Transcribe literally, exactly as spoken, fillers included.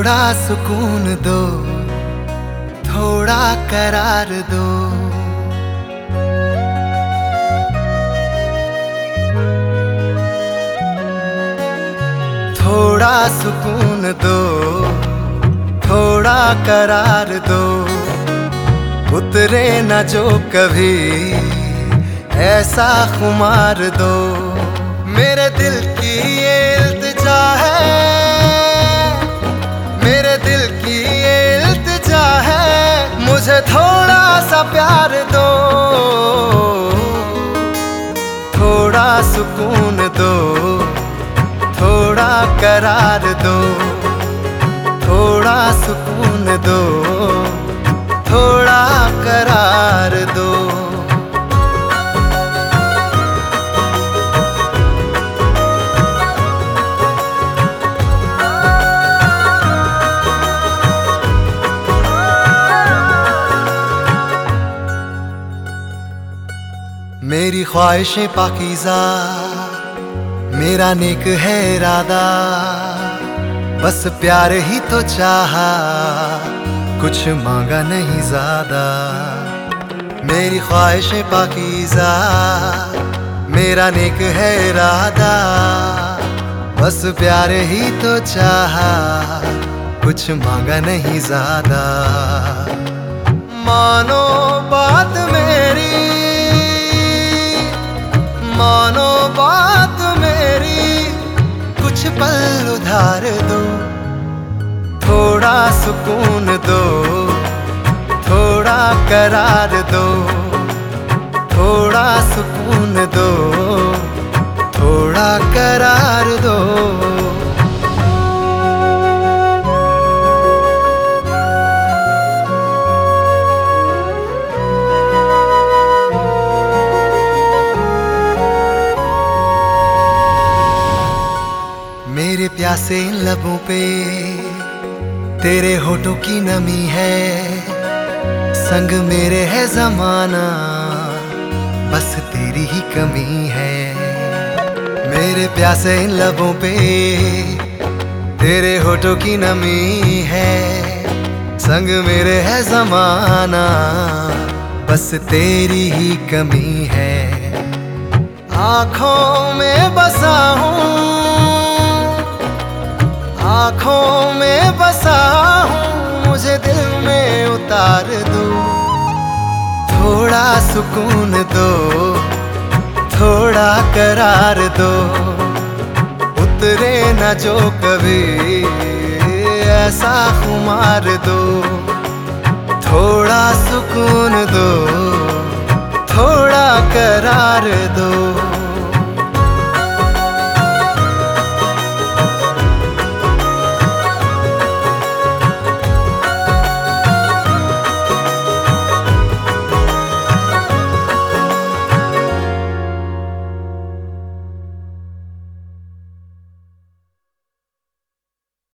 थोड़ा सुकून दो, थोड़ा करार दो। थोड़ा सुकून दो, थोड़ा करार दो। उतरे न जो कभी ऐसा खुमार दो। मेरे दिल की ये इल्तिजा है, मेरे दिल की ये इल्तिजा है, मुझे थोड़ा सा प्यार दो। थोड़ा सुकून दो, थोड़ा करार दो। थोड़ा सुकून दो, थोड़ा करार दो। मेरी ख्वाहिशें पाकीज़ा, मेरा नेक है इरादा, बस प्यार ही तो चाहा, कुछ मांगा नहीं ज्यादा। मेरी ख्वाहिशें पाकीज़ा, मेरा नेक है इरादा, बस प्यार ही तो चाहा, कुछ मांगा नहीं ज्यादा। मानो बात मेरी, मानो बात मेरी, कुछ पल उधार दो। थोड़ा सुकून दो, थोड़ा करार दो। थोड़ा सुकून दो, थोड़ा करार दो। मेरे प्यासे इन लबों पे तेरे होठों की नमी है, संग मेरे है जमाना, बस तेरी ही कमी है। मेरे प्यासे इन लबों पे तेरे होठों की नमी है, संग मेरे है जमाना, बस तेरी ही कमी है। आँखों में बसा हूँ, आँखों में बसा हूँ, मुझे दिल में उतार दो। थोड़ा सुकून दो, थोड़ा करार दो। उतरे न जो कभी ऐसा खुमार दो। थोड़ा सुकून दो, थोड़ा करार दो।